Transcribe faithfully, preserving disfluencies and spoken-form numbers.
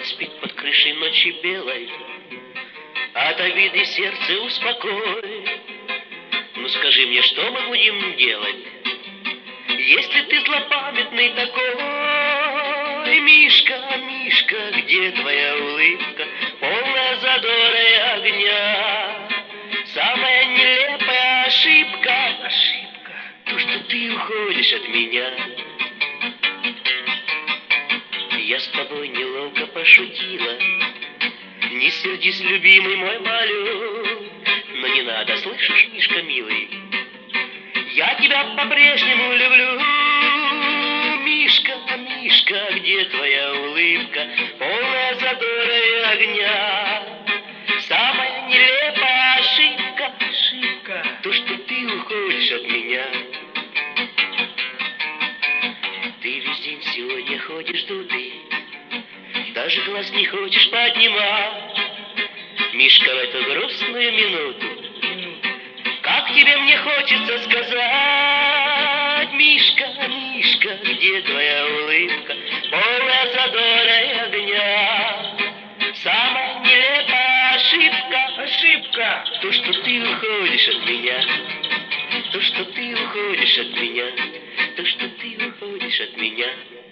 Город спит под крышей ночи белой, от обиды сердце успокой. Ну скажи мне, что мы будем делать, если ты злопамятный такой? Мишка, Мишка, где твоя улыбка, полная задора и огня? Самая нелепая ошибка, ошибка, то, что ты уходишь от меня. Я с тобой неловко пошутила, не сердись, любимый мой, молю. Но не надо, слышишь, Мишка, милый, я тебя по-прежнему люблю. Мишка, Мишка, где твоя улыбка, полная задора и огня? Самая нелепая ошибка, ошибка, то, что ты уходишь от меня. Ты весь день сегодня ходишь дутый, даже глаз не хочешь поднимать. Мишка, в эту грустную минуту, как тебе мне хочется сказать: Мишка, Мишка, где твоя улыбка, полная задора и огня? Самая нелепая ошибка, ошибка, то, что ты уходишь от меня, то, что ты уходишь от меня, то, что ты уходишь от меня.